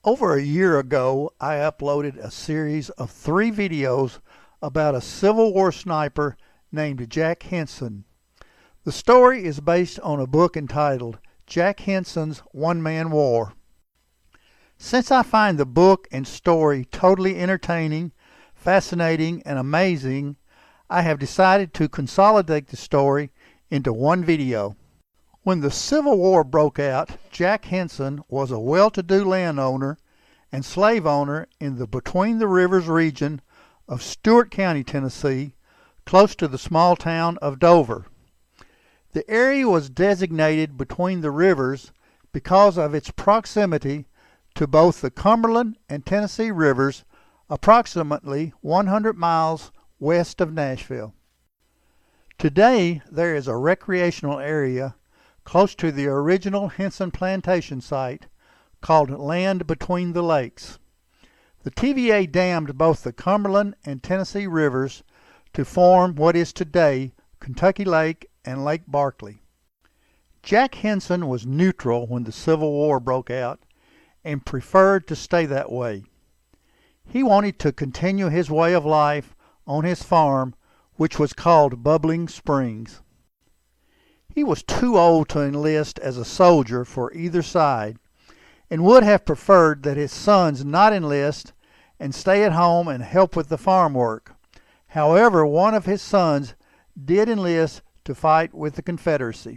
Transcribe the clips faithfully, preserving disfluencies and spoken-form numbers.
Over a year ago, I uploaded a series of three videos about a Civil War sniper named Jack Henson. The story is based on a book entitled Jack Henson's One-Man War. Since I find the book and story totally entertaining, fascinating, and amazing, I have decided to consolidate the story into one video. When the Civil War broke out, Jack Henson was a well-to-do landowner and slave owner in the Between the Rivers region of Stewart County, Tennessee, close to the small town of Dover. The area was designated Between the Rivers because of its proximity to both the Cumberland and Tennessee rivers, approximately one hundred miles west of Nashville. Today, there is a recreational area close to the original Henson plantation site called Land Between the Lakes. The T V A dammed both the Cumberland and Tennessee rivers to form what is today Kentucky Lake and Lake Barkley. Jack Henson was neutral when the Civil War broke out and preferred to stay that way. He wanted to continue his way of life on his farm, which was called Bubbling Springs. He was too old to enlist as a soldier for either side and would have preferred that his sons not enlist and stay at home and help with the farm work. However, one of his sons did enlist to fight with the Confederacy.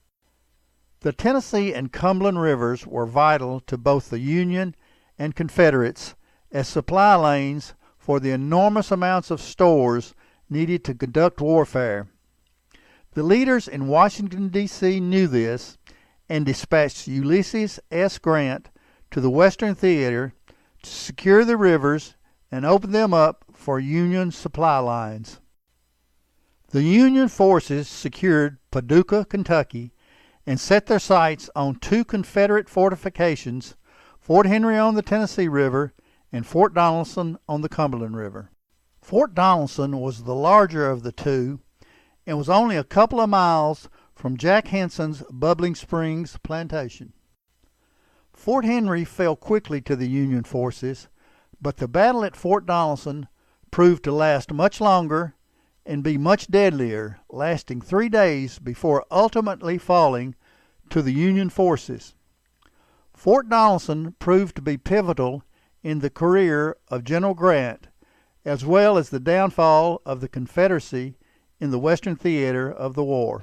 The Tennessee and Cumberland rivers were vital to both the Union and Confederates as supply lanes for the enormous amounts of stores needed to conduct warfare. The leaders in Washington, D C knew this and dispatched Ulysses S. Grant to the Western Theater to secure the rivers and open them up for Union supply lines. The Union forces secured Paducah, Kentucky, and set their sights on two Confederate fortifications, Fort Henry on the Tennessee River and Fort Donelson on the Cumberland River. Fort Donelson was the larger of the two and was only a couple of miles from Jack Henson's Bubbling Springs plantation. Fort Henry fell quickly to the Union forces, but the battle at Fort Donelson proved to last much longer and be much deadlier, lasting three days before ultimately falling to the Union forces. Fort Donelson proved to be pivotal in the career of General Grant, as well as the downfall of the Confederacy in the Western theater of the war.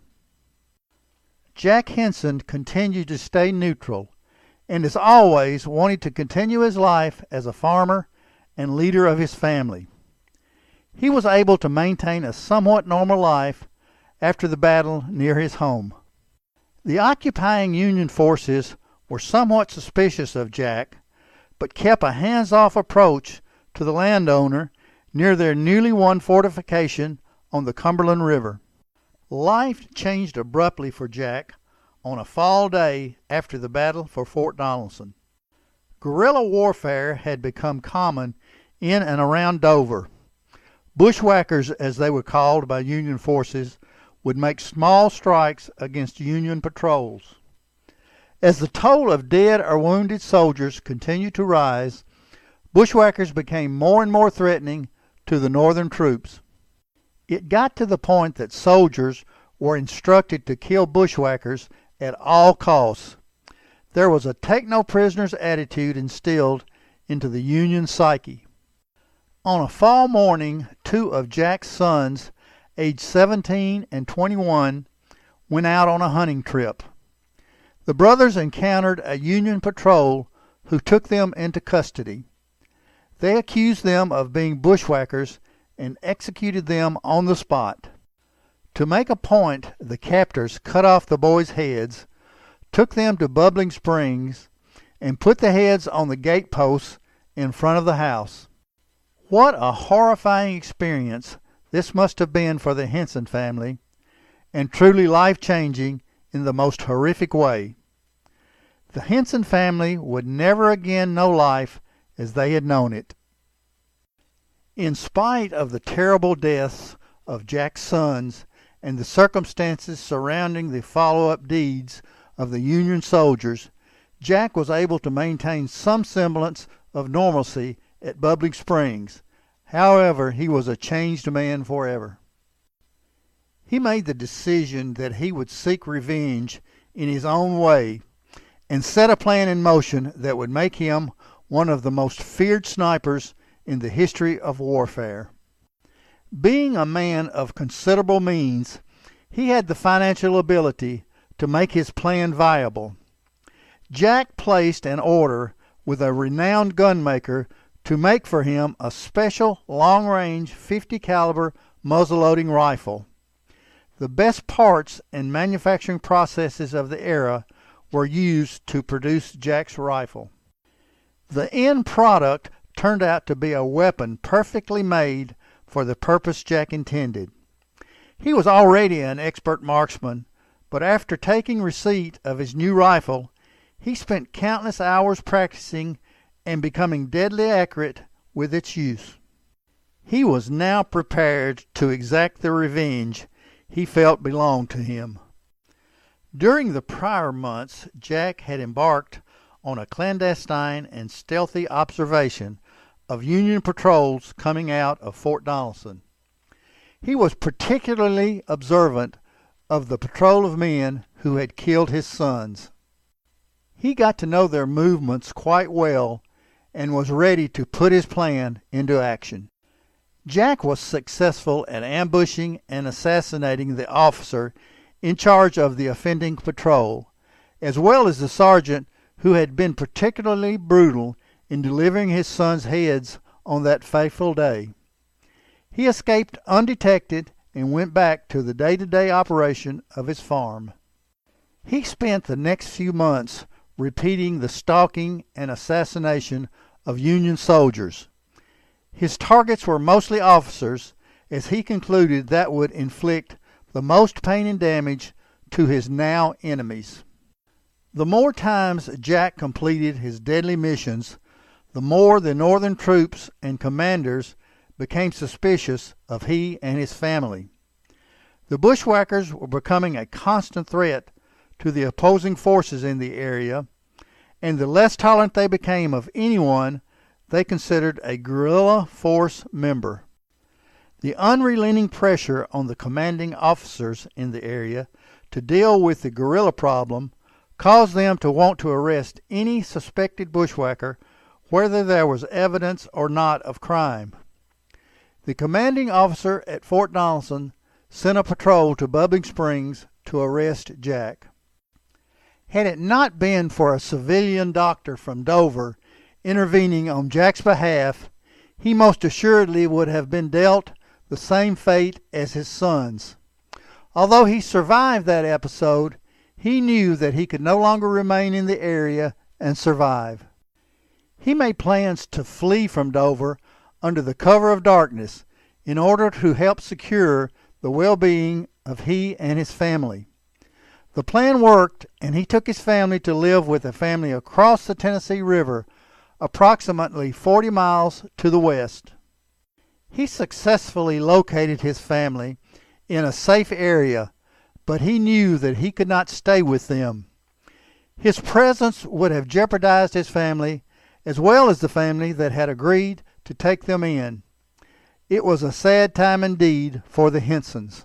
Jack Henson continued to stay neutral and as always wanted to continue his life as a farmer and leader of his family. He was able to maintain a somewhat normal life after the battle near his home. The occupying Union forces were somewhat suspicious of Jack, but kept a hands-off approach to the landowner near their newly won fortification on the Cumberland River. Life changed abruptly for Jack on a fall day after the battle for Fort Donelson. Guerrilla warfare had become common in and around Dover. Bushwhackers, as they were called by Union forces, would make small strikes against Union patrols. As the toll of dead or wounded soldiers continued to rise, bushwhackers became more and more threatening to the Northern troops. It got to the point that soldiers were instructed to kill bushwhackers at all costs. There was a take-no-prisoners attitude instilled into the Union psyche. On a fall morning, two of Jack's sons, aged seventeen and twenty-one, went out on a hunting trip. The brothers encountered a Union patrol who took them into custody. They accused them of being bushwhackers and executed them on the spot. To make a point, the captors cut off the boys' heads, took them to Bubbling Springs, and put the heads on the gateposts in front of the house. What a horrifying experience this must have been for the Henson family, and truly life-changing in the most horrific way. The Henson family would never again know life as they had known it. In spite of the terrible deaths of Jack's sons and the circumstances surrounding the follow-up deeds of the Union soldiers, Jack was able to maintain some semblance of normalcy at Bubbling Springs. However, he was a changed man forever. He made the decision that he would seek revenge in his own way and set a plan in motion that would make him one of the most feared snipers in the history of warfare. Being a man of considerable means, he had the financial ability to make his plan viable. Jack placed an order with a renowned gunmaker to make for him a special long-range fifty caliber muzzle-loading rifle. The best parts and manufacturing processes of the era were used to produce Jack's rifle. The end product turned out to be a weapon perfectly made for the purpose Jack intended. He was already an expert marksman, but after taking receipt of his new rifle, he spent countless hours practicing and becoming deadly accurate with its use. He was now prepared to exact the revenge he felt belonged to him. During the prior months, Jack had embarked on a clandestine and stealthy observation of Union patrols coming out of Fort Donelson. He was particularly observant of the patrol of men who had killed his sons. He got to know their movements quite well and was ready to put his plan into action. Jack was successful at ambushing and assassinating the officer in charge of the offending patrol, as well as the sergeant who had been particularly brutal in delivering his sons' heads on that fateful day. He escaped undetected and went back to the day-to-day operation of his farm. He spent the next few months repeating the stalking and assassination of Union soldiers. His targets were mostly officers, as he concluded that would inflict the most pain and damage to his now enemies. The more times Jack completed his deadly missions, the more the Northern troops and commanders became suspicious of he and his family. The bushwhackers were becoming a constant threat to the opposing forces in the area, and the less tolerant they became of anyone they considered a guerrilla force member. The unrelenting pressure on the commanding officers in the area to deal with the guerrilla problem caused them to want to arrest any suspected bushwhacker, whether there was evidence or not of crime. The commanding officer at Fort Donelson sent a patrol to Bubbling Springs to arrest Jack. Had it not been for a civilian doctor from Dover intervening on Jack's behalf, he most assuredly would have been dealt the same fate as his sons. Although he survived that episode, he knew that he could no longer remain in the area and survive. He made plans to flee from Dover under the cover of darkness in order to help secure the well-being of he and his family. The plan worked, and he took his family to live with a family across the Tennessee River, approximately forty miles to the west. He successfully located his family in a safe area, but he knew that he could not stay with them. His presence would have jeopardized his family, as well as the family that had agreed to take them in. It was a sad time indeed for the Hensons.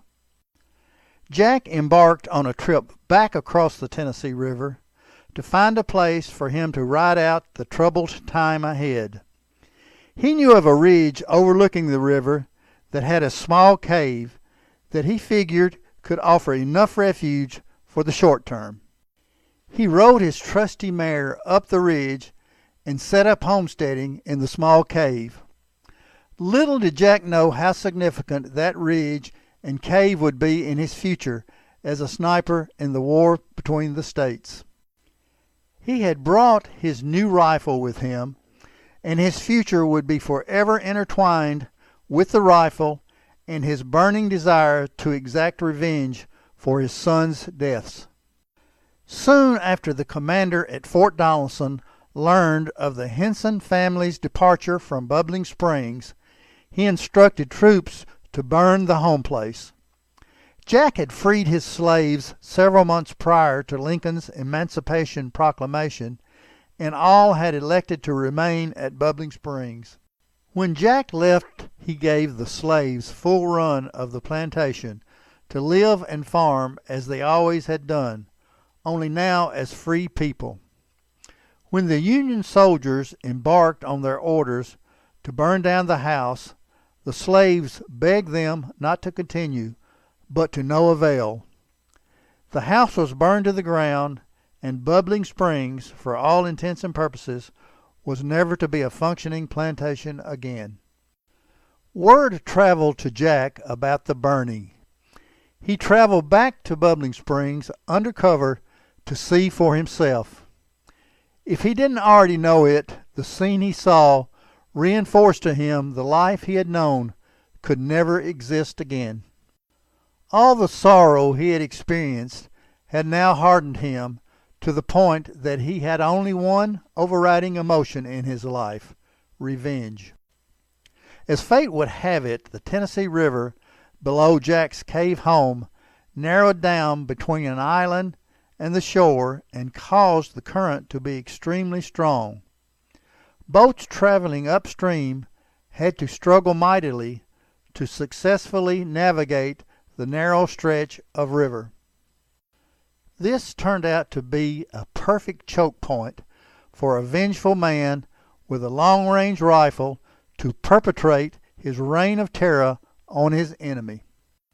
Jack embarked on a trip back across the Tennessee River to find a place for him to ride out the troubled time ahead. He knew of a ridge overlooking the river that had a small cave that he figured could offer enough refuge for the short term. He rode his trusty mare up the ridge and set up homesteading in the small cave. Little did Jack know how significant that ridge and cave would be in his future as a sniper in the war between the states. He had brought his new rifle with him, and his future would be forever intertwined with the rifle and his burning desire to exact revenge for his sons' deaths. Soon after the commander at Fort Donelson learned of the Henson family's departure from Bubbling Springs, he instructed troops to burn the home place. Jack had freed his slaves several months prior to Lincoln's Emancipation Proclamation, and all had elected to remain at Bubbling Springs. When Jack left, he gave the slaves full run of the plantation to live and farm as they always had done, only now as free people. When the Union soldiers embarked on their orders to burn down the house, the slaves begged them not to continue, but to no avail. The house was burned to the ground, and Bubbling Springs, for all intents and purposes, was never to be a functioning plantation again. Word traveled to Jack about the burning. He traveled back to Bubbling Springs undercover to see for himself. If he didn't already know it, the scene he saw reinforced to him the life he had known could never exist again. All the sorrow he had experienced had now hardened him to the point that he had only one overriding emotion in his life: revenge. As fate would have it, the Tennessee River below Jack's cave home narrowed down between an island and the shore and caused the current to be extremely strong. Boats traveling upstream had to struggle mightily to successfully navigate the narrow stretch of river. This turned out to be a perfect choke point for a vengeful man with a long-range rifle to perpetrate his reign of terror on his enemy.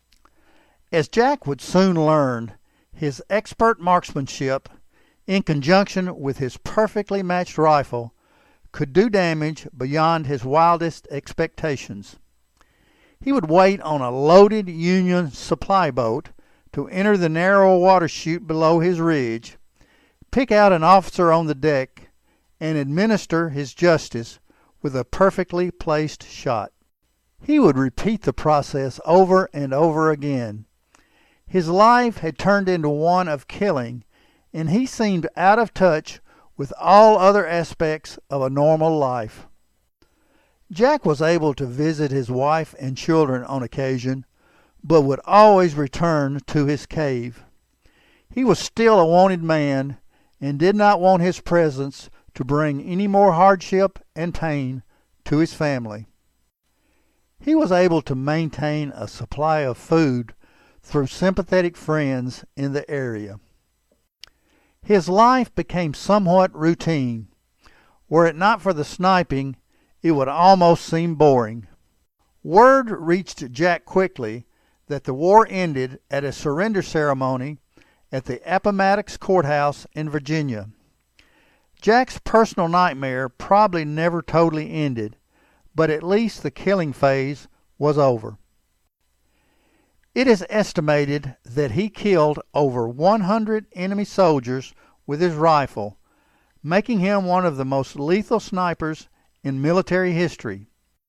As Jack would soon learn, his expert marksmanship, in conjunction with his perfectly matched rifle, could do damage beyond his wildest expectations. He would wait on a loaded Union supply boat to enter the narrow water chute below his ridge, pick out an officer on the deck, and administer his justice with a perfectly placed shot. He would repeat the process over and over again. His life had turned into one of killing, and he seemed out of touch with all other aspects of a normal life. Jack was able to visit his wife and children on occasion, but would always return to his cave. He was still a wanted man, and did not want his presence to bring any more hardship and pain to his family. He was able to maintain a supply of food through sympathetic friends in the area. His life became somewhat routine. Were it not for the sniping, it would almost seem boring. Word reached Jack quickly that the war ended at a surrender ceremony at the Appomattox Courthouse in Virginia. Jack's personal nightmare probably never totally ended, but at least the killing phase was over. It is estimated that he killed over one hundred enemy soldiers with his rifle, making him one of the most lethal snipers in military history.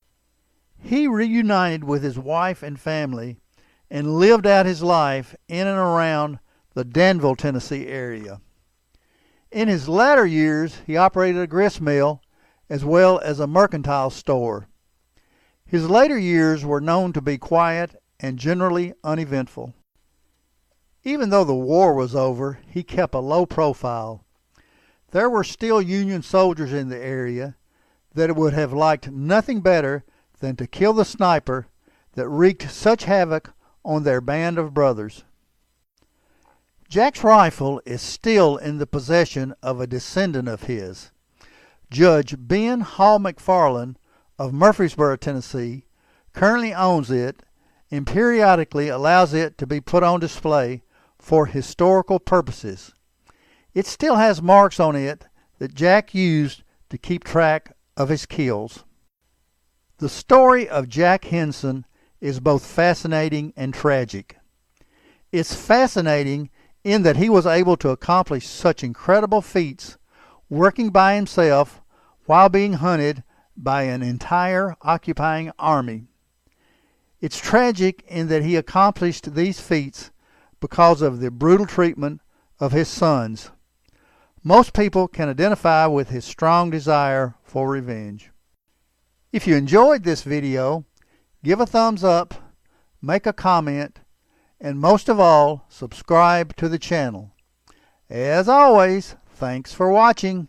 He reunited with his wife and family and lived out his life in and around the Danville, Tennessee area. In his latter years, he operated a grist mill as well as a mercantile store. His later years were known to be quiet and generally uneventful. Even though the war was over, he kept a low profile. There were still Union soldiers in the area that would have liked nothing better than to kill the sniper that wreaked such havoc on their band of brothers. Jack's rifle is still in the possession of a descendant of his. Judge Ben Hall McFarland of Murfreesboro, Tennessee, currently owns it and periodically allows it to be put on display for historical purposes. It still has marks on it that Jack used to keep track of his kills. The story of Jack Henson is both fascinating and tragic. It's fascinating in that he was able to accomplish such incredible feats working by himself while being hunted by an entire occupying army. It's tragic in that he accomplished these feats because of the brutal treatment of his sons. Most people can identify with his strong desire for revenge. If you enjoyed this video, give a thumbs up, make a comment, and most of all, subscribe to the channel. As always, thanks for watching.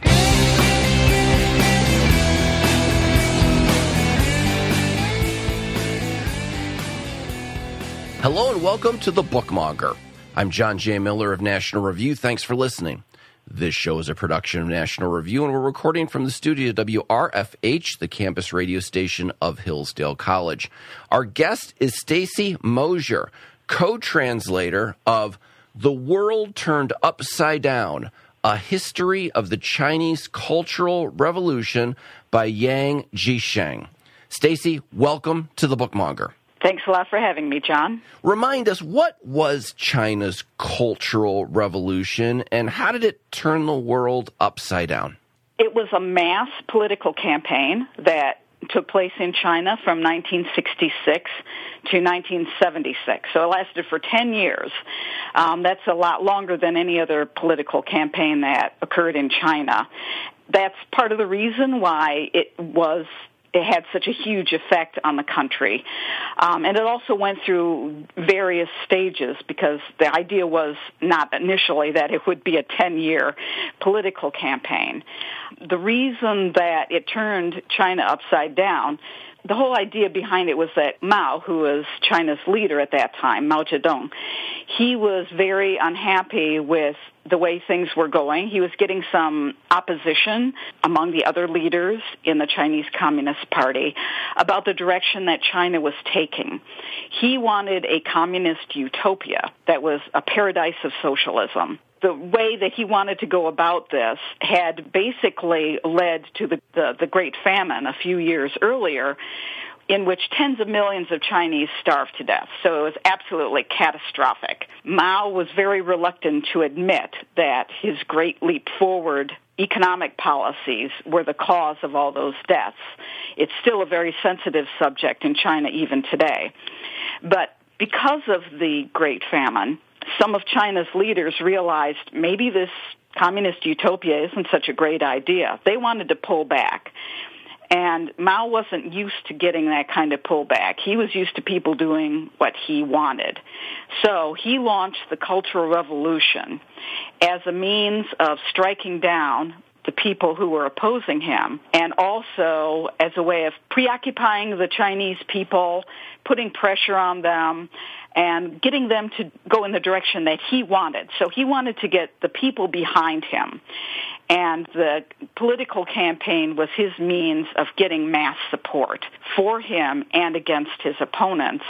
Hello and welcome to The Bookmonger. I'm John J. Miller of National Review. Thanks for listening. This show is a production of National Review, and we're recording from the studio of W R F H, the campus radio station of Hillsdale College. Our guest is Stacy Mosier, co-translator of The World Turned Upside Down, A History of the Chinese Cultural Revolution by Yang Jisheng. Stacy, welcome to The Bookmonger. Thanks a lot for having me, John. Remind us, what was China's Cultural Revolution, and how did it turn the world upside down? It was a mass political campaign that took place in China from nineteen sixty-six to nineteen seventy-six. So it lasted for ten years. Um, that's a lot longer than any other political campaign that occurred in China. That's part of the reason why it was It had such a huge effect on the country. Um, and it also went through various stages because the idea was not initially that it would be a ten-year political campaign. The reason that it turned China upside down, the whole idea behind it was that Mao, who was China's leader at that time, Mao Zedong, he was very unhappy with the way things were going. He was getting some opposition among the other leaders in the Chinese Communist Party about the direction that China was taking. He wanted a communist utopia that was a paradise of socialism. The way that he wanted to go about this had basically led to the, the, the Great Famine a few years earlier, in which tens of millions of Chinese starved to death. So it was absolutely catastrophic. Mao was very reluctant to admit that his great leap forward economic policies were the cause of all those deaths. It's still a very sensitive subject in China even today. But because of the Great Famine, some of China's leaders realized maybe this communist utopia isn't such a great idea. They wanted to pull back. And Mao wasn't used to getting that kind of pullback. He was used to people doing what he wanted. So he launched the Cultural Revolution as a means of striking down the people who were opposing him, and also as a way of preoccupying the Chinese people, putting pressure on them, and getting them to go in the direction that he wanted. So he wanted to get the people behind him. And the political campaign was his means of getting mass support for him and against his opponents,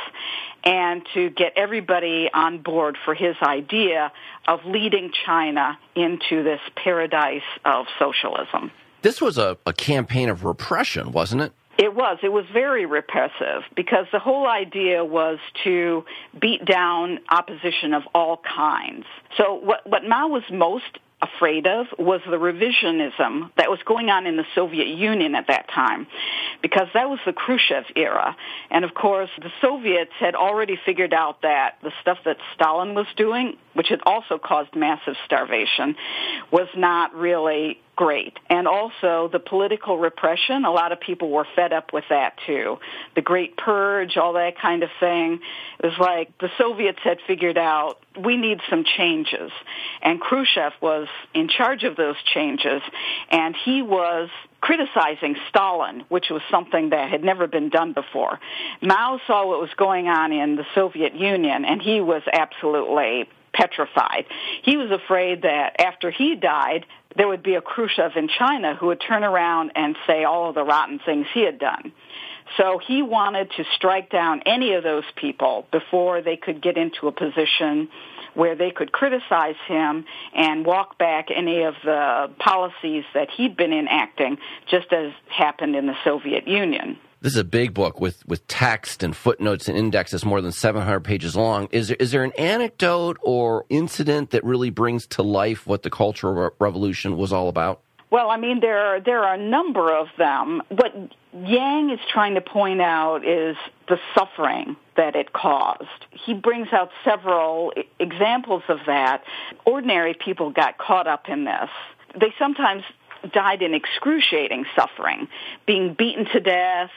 and to get everybody on board for his idea of leading China into this paradise of socialism. This was a, a campaign of repression, wasn't it? It was. It was very repressive because the whole idea was to beat down opposition of all kinds. So what, what Mao was most afraid of was the revisionism that was going on in the Soviet Union at that time, because that was the Khrushchev era. And of course, the Soviets had already figured out that the stuff that Stalin was doing, which had also caused massive starvation, was not really great. And also the political repression, a lot of people were fed up with that too. The Great Purge, all that kind of thing. It was like the Soviets had figured out we need some changes. And Khrushchev was in charge of those changes, and he was criticizing Stalin, which was something that had never been done before. Mao saw what was going on in the Soviet Union, and he was absolutely petrified. He was afraid that after he died, there would be a Khrushchev in China who would turn around and say all of the rotten things he had done. So he wanted to strike down any of those people before they could get into a position where they could criticize him and walk back any of the policies that he'd been enacting, just as happened in the Soviet Union. This is a big book with, with text and footnotes and indexes more than seven hundred pages long. Is there, is there an anecdote or incident that really brings to life what the Cultural Re- Revolution was all about? Well, I mean, there are, there are a number of them. What Yang is trying to point out is the suffering that it caused. He brings out several examples of that. Ordinary people got caught up in this. They sometimes died in excruciating suffering, being beaten to death,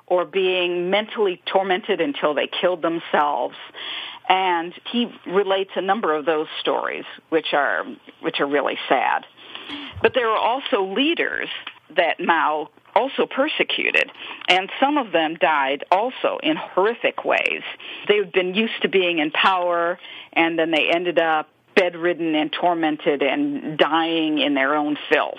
or being mentally tormented until they killed themselves. And he relates a number of those stories, which are which are really sad. But there are also leaders that Mao also persecuted, and some of them died also in horrific ways. They've been used to being in power, and then they ended up bedridden and tormented and dying in their own filth.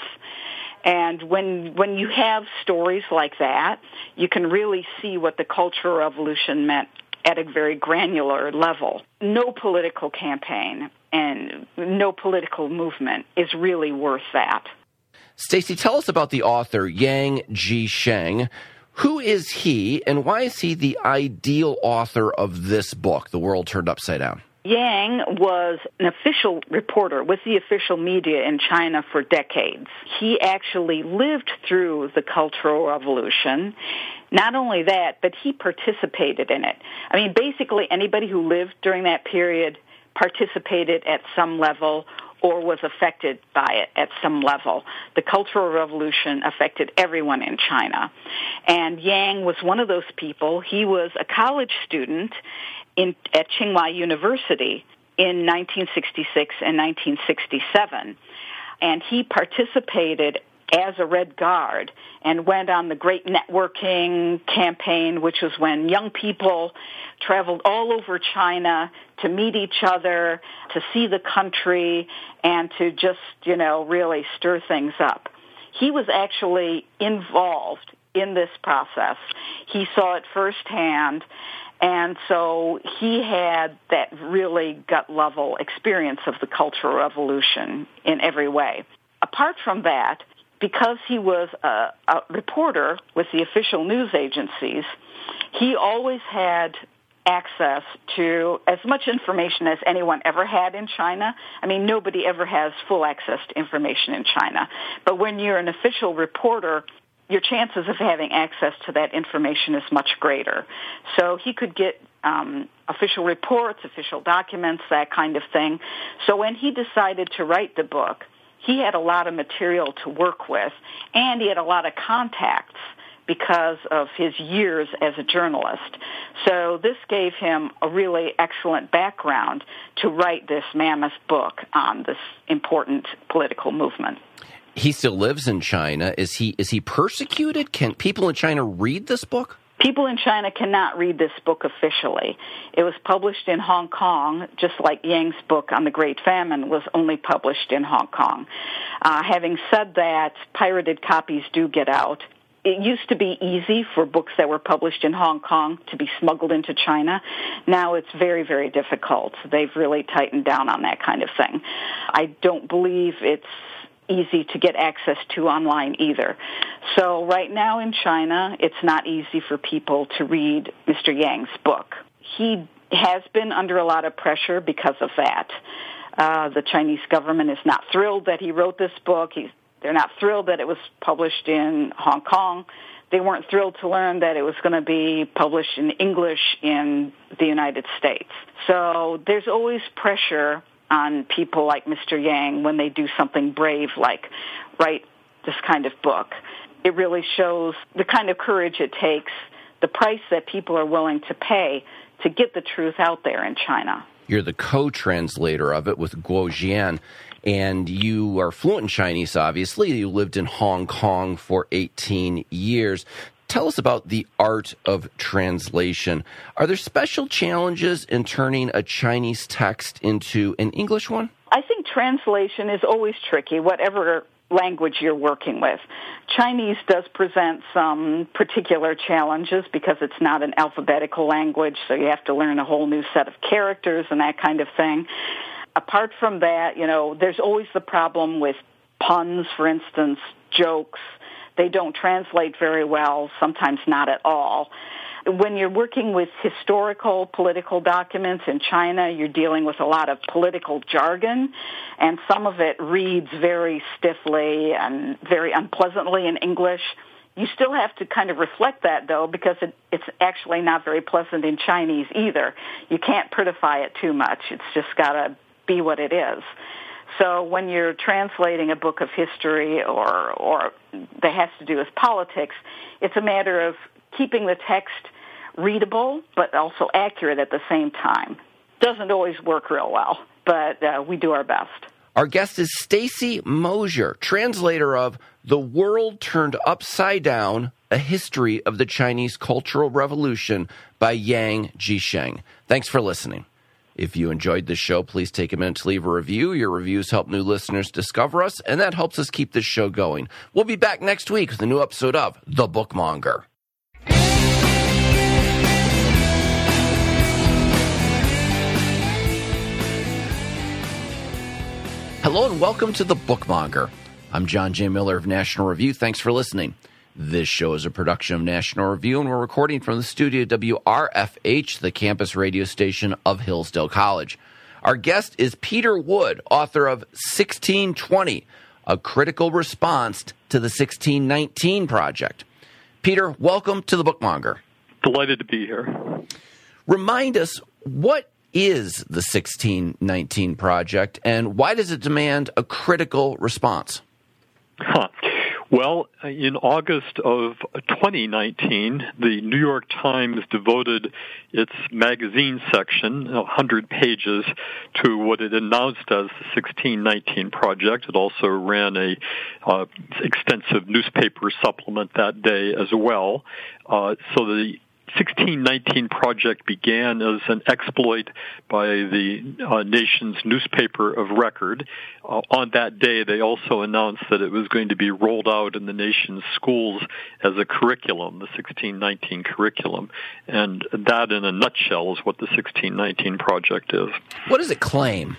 And when when you have stories like that, you can really see what the Cultural Revolution meant at a very granular level. No political campaign and no political movement is really worth that. Stacy, tell us about the author Yang Jisheng. Who is he, and why is he the ideal author of this book, The World Turned Upside Down? Yang was an official reporter with the official media in China for decades. He actually lived through the Cultural Revolution. Not only that, but he participated in it. I mean, basically anybody who lived during that period participated at some level or was affected by it at some level. The Cultural Revolution affected everyone in China. And Yang was one of those people. He was a college student in, at Tsinghua University in nineteen sixty-six and nineteen sixty-seven. And he participated as a Red Guard and went on the Great Networking Campaign, which was when young people traveled all over China to meet each other, to see the country, and to just, you know, really stir things up. He was actually involved in this process. He saw it firsthand, and so he had that really gut-level experience of the Cultural Revolution in every way. Apart from that, because he was a, a reporter with the official news agencies, he always had access to as much information as anyone ever had in China. I mean, nobody ever has full access to information in China. But when you're an official reporter, your chances of having access to that information is much greater. So he could get um, official reports, official documents, that kind of thing. So when he decided to write the book, he had a lot of material to work with, and he had a lot of contacts because of his years as a journalist. So this gave him a really excellent background to write this mammoth book on this important political movement. He still lives in China. Is he is he persecuted? Can people in China read this book? People in China cannot read this book officially. It was published in Hong Kong, just like Yang's book on the Great Famine was only published in Hong Kong. Uh, having said that, pirated copies do get out. It used to be easy for books that were published in Hong Kong to be smuggled into China. Now it's very, very difficult. They've really tightened down on that kind of thing. I don't believe it's easy to get access to online either. So right now in China, it's not easy for people to read Mister Yang's book. He has been under a lot of pressure because of that. Uh, the Chinese government is not thrilled that he wrote this book. He's, they're not thrilled that it was published in Hong Kong. They weren't thrilled to learn that it was going to be published in English in the United States. So there's always pressure on people like Mister Yang when they do something brave like write this kind of book. It really shows the kind of courage it takes, the price that people are willing to pay to get the truth out there in China. You're the co-translator of it with Guo Jian, and you are fluent in Chinese, obviously. You lived in Hong Kong for eighteen years. Tell us about the art of translation. Are there special challenges in turning a Chinese text into an English one? I think translation is always tricky, whatever language you're working with. Chinese does present some particular challenges because it's not an alphabetical language, so you have to learn a whole new set of characters and that kind of thing. Apart from that, you know, there's always the problem with puns, for instance, jokes. They don't translate very well, sometimes not at all. When you're working with historical political documents in China, you're dealing with a lot of political jargon, and some of it reads very stiffly and very unpleasantly in English. You still have to kind of reflect that, though, because it, it's actually not very pleasant in Chinese either. You can't prettify it too much. It's just got to be what it is. So when you're translating a book of history or or that has to do with politics, it's a matter of keeping the text readable but also accurate at the same time. Doesn't always work real well, but uh, we do our best. Our guest is Stacy Mosier, translator of The World Turned Upside Down, A History of the Chinese Cultural Revolution by Yang Jisheng. Thanks for listening. If you enjoyed this show, please take a minute to leave a review. Your reviews help new listeners discover us, and that helps us keep this show going. We'll be back next week with a new episode of The Bookmonger. Hello and welcome to The Bookmonger. I'm John J. Miller of National Review. Thanks for listening. This show is a production of National Review, and we're recording from the studio W R F H, the campus radio station of Hillsdale College. Our guest is Peter Wood, author of sixteen twenty, a critical response to the sixteen nineteen Project. Peter, welcome to The Bookmonger. Delighted to be here. Remind us, what is the sixteen nineteen Project, and why does it demand a critical response? Huh. Well, in August of twenty nineteen, the New York Times devoted its magazine section, one hundred pages, to what it announced as the sixteen nineteen Project. It also ran a uh, extensive newspaper supplement that day as well. Uh, so the sixteen nineteen Project began as an exploit by the uh, nation's newspaper of record. Uh, on that day, they also announced that it was going to be rolled out in the nation's schools as a curriculum, the sixteen nineteen curriculum. And that, in a nutshell, is what the sixteen nineteen Project is. What does it claim?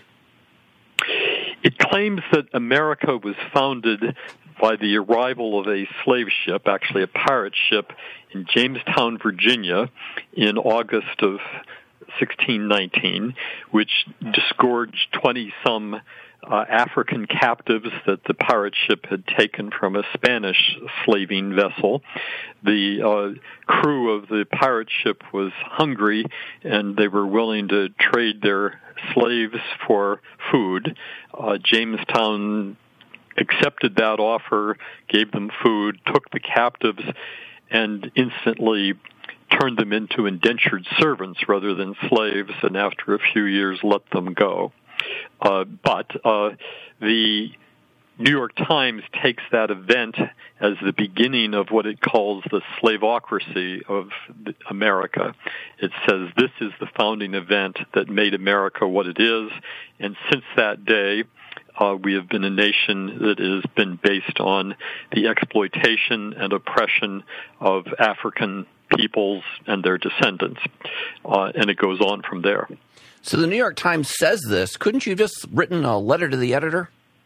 It claims that America was founded by the arrival of a slave ship, actually a pirate ship, in Jamestown, Virginia, in August of sixteen nineteen, which disgorged twenty-some uh, African captives that the pirate ship had taken from a Spanish slaving vessel. The uh, crew of the pirate ship was hungry, and they were willing to trade their slaves for food. Uh, Jamestown accepted that offer, gave them food, took the captives, and instantly turned them into indentured servants rather than slaves, and after a few years let them go. Uh, but uh, the New York Times takes that event as the beginning of what it calls the slavocracy of America. It says this is the founding event that made America what it is, and since that day, Uh, we have been a nation that has been based on the exploitation and oppression of African peoples and their descendants. Uh, and it goes on from there. So the New York Times says this. Couldn't you have just written a letter to the editor?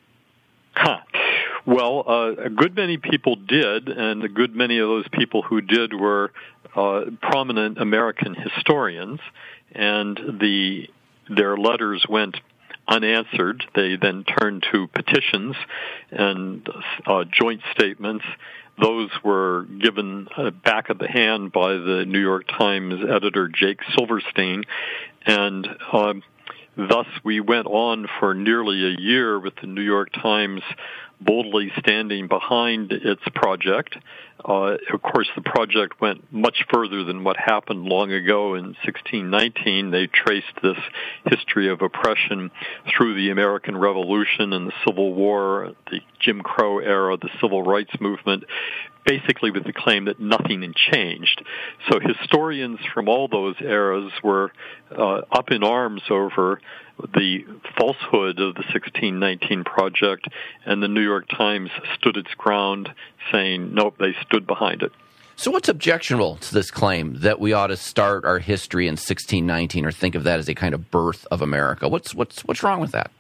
Huh. Well, uh, a good many people did, and a good many of those people who did were uh, prominent American historians, and the their letters went unanswered. They then turned to petitions and uh, joint statements. Those were given uh, back of the hand by the New York Times editor Jake Silverstein, and uh, thus we went on for nearly a year with the New York Times boldly standing behind its project. Uh, of course, the project went much further than what happened long ago in sixteen nineteen. They traced this history of oppression through the American Revolution and the Civil War, the Jim Crow era, the Civil Rights Movement, basically with the claim that nothing had changed. So historians from all those eras were uh, up in arms over the falsehood of the sixteen nineteen Project, and the New York Times stood its ground, saying, nope, they stood behind it. So what's objectionable to this claim that we ought to start our history in sixteen nineteen or think of that as a kind of birth of America? What's what's what's wrong with that?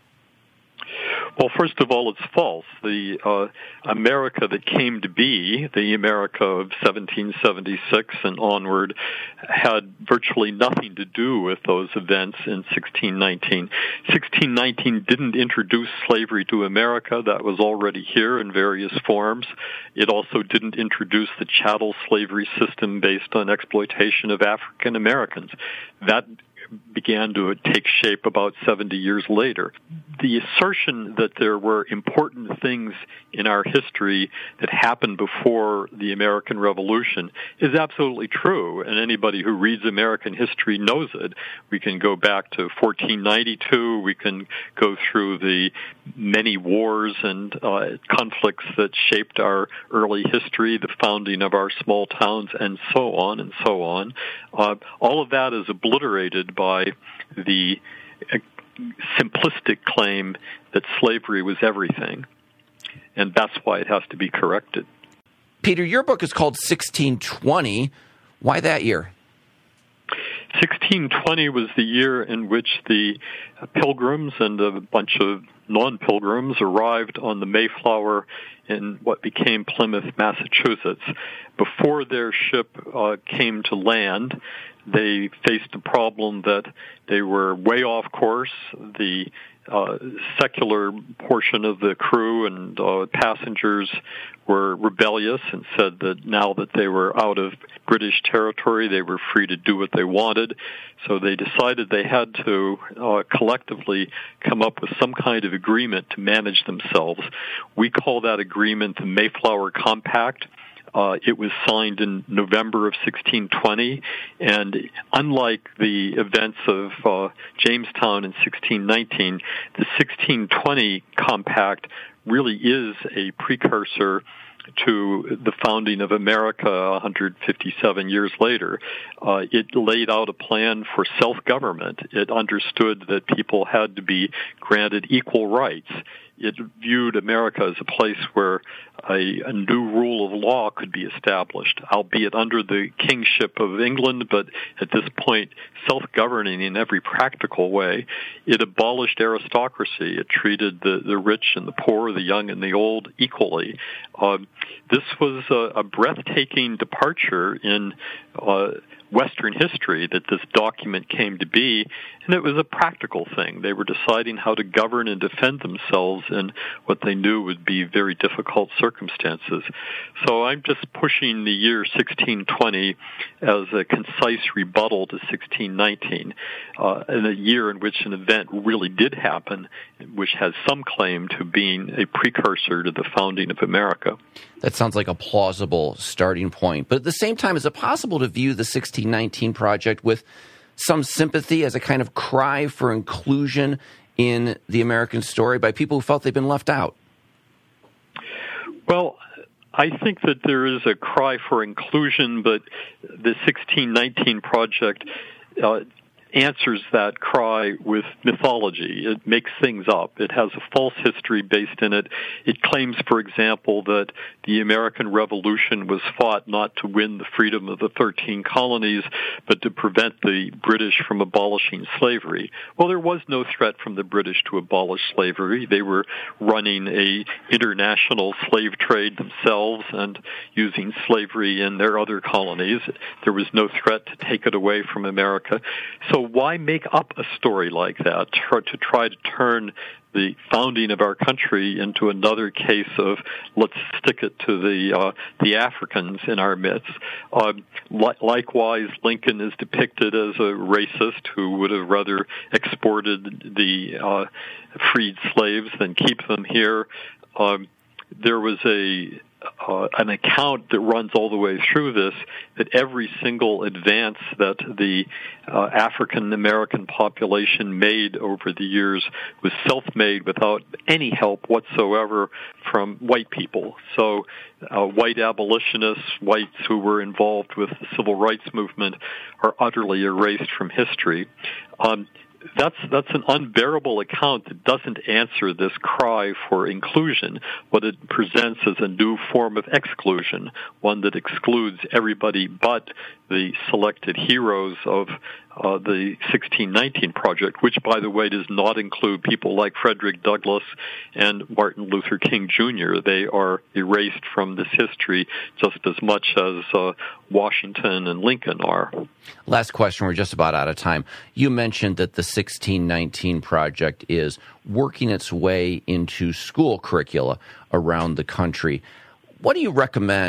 Well, first of all, it's false. The uh, America that came to be, the America of seventeen seventy-six and onward, had virtually nothing to do with those events in sixteen nineteen. sixteen nineteen didn't introduce slavery to America. That was already here in various forms. It also didn't introduce the chattel slavery system based on exploitation of African Americans. That began to take shape about seventy years later. The assertion that there were important things in our history that happened before the American Revolution is absolutely true, and anybody who reads American history knows it. We can go back to fourteen ninety-two, we can go through the many wars and uh, conflicts that shaped our early history, the founding of our small towns, and so on and so on. Uh, all of that is obliterated by the uh, simplistic claim that slavery was everything, and that's why it has to be corrected. Peter, your book is called sixteen twenty. Why that year? sixteen twenty was the year in which the Pilgrims and a bunch of non-Pilgrims arrived on the Mayflower in what became Plymouth, Massachusetts. Before their ship uh, came to land, they faced a problem that they were way off course. The uh, secular portion of the crew and uh, passengers were rebellious and said that now that they were out of British territory, they were free to do what they wanted. So they decided they had to uh, collectively come up with some kind of agreement to manage themselves. We call that agreement the Mayflower Compact. Uh, it was signed in November of sixteen twenty, and unlike the events of uh, Jamestown in sixteen nineteen, the sixteen twenty Compact really is a precursor to the founding of America one hundred fifty-seven years later. Uh, it laid out a plan for self-government. It understood that people had to be granted equal rights. It viewed America as a place where a, a new rule of law could be established, albeit under the kingship of England, but at this point self-governing in every practical way. It abolished aristocracy. It treated the, the rich and the poor, the young and the old equally. Uh, this was a, a breathtaking departure in uh, Western history that this document came to be, and it was a practical thing. They were deciding how to govern and defend themselves in what they knew would be very difficult circumstances. So I'm just pushing the year sixteen twenty as a concise rebuttal to sixteen nineteen, uh, in a year in which an event really did happen, which has some claim to being a precursor to the founding of America. That sounds like a plausible starting point. But at the same time, is it possible to view the sixteen nineteen Project with some sympathy as a kind of cry for inclusion in the American story by people who felt they've been left out? Well, I think that there is a cry for inclusion, but the sixteen nineteen Project uh, answers that cry with mythology. It makes things up. It has a false history based in it. It claims, for example, that the American Revolution was fought not to win the freedom of the thirteen colonies, but to prevent the British from abolishing slavery. Well, there was no threat from the British to abolish slavery. They were running a international slave trade themselves and using slavery in their other colonies. There was no threat to take it away from America. So why make up a story like that to try to turn the founding of our country into another case of let's stick it to the uh, the Africans in our midst? Uh, li- likewise, Lincoln is depicted as a racist who would have rather exported the uh, freed slaves than keep them here. Um, there was a Uh, an account that runs all the way through this, that every single advance that the uh, African-American population made over the years was self-made without any help whatsoever from white people. So uh, white abolitionists, whites who were involved with the civil rights movement, are utterly erased from history. Um, That's that's an unbearable account that doesn't answer this cry for inclusion. What it presents is a new form of exclusion, one that excludes everybody but the selected heroes of uh, the sixteen nineteen Project, which, by the way, does not include people like Frederick Douglass and Martin Luther King Junior They are erased from this history just as much as uh, Washington and Lincoln are. Last question. We're just about out of time. You mentioned that the sixteen nineteen Project is working its way into school curricula around the country. What do you recommend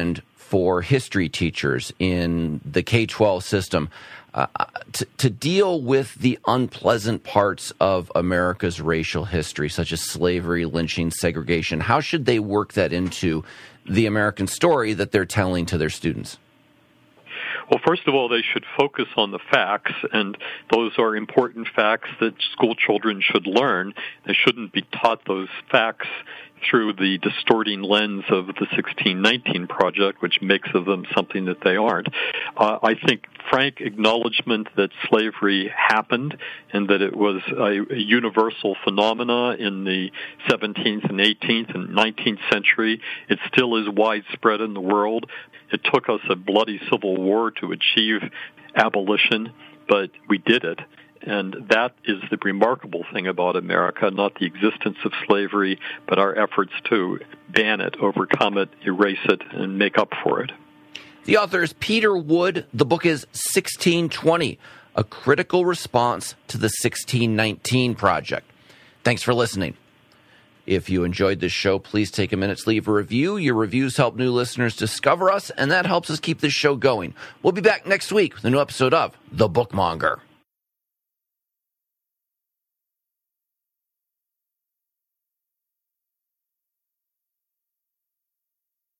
for history teachers in the K twelve system uh, to, to deal with the unpleasant parts of America's racial history, such as slavery, lynching, segregation? How should they work that into the American story that they're telling to their students? Well, first of all, they should focus on the facts, and those are important facts that school children should learn. They shouldn't be taught those facts through the distorting lens of the sixteen nineteen Project, which makes of them something that they aren't. Uh, I think frank acknowledgement that slavery happened and that it was a, a universal phenomena in the seventeenth and eighteenth and nineteenth century. It still is widespread in the world. It took us a bloody civil war to achieve abolition, but we did it. And that is the remarkable thing about America, not the existence of slavery, but our efforts to ban it, overcome it, erase it, and make up for it. The author is Peter Wood. The book is sixteen twenty, A Critical Response to the sixteen nineteen Project. Thanks for listening. If you enjoyed this show, please take a minute to leave a review. Your reviews help new listeners discover us, and that helps us keep this show going. We'll be back next week with a new episode of The Bookmonger.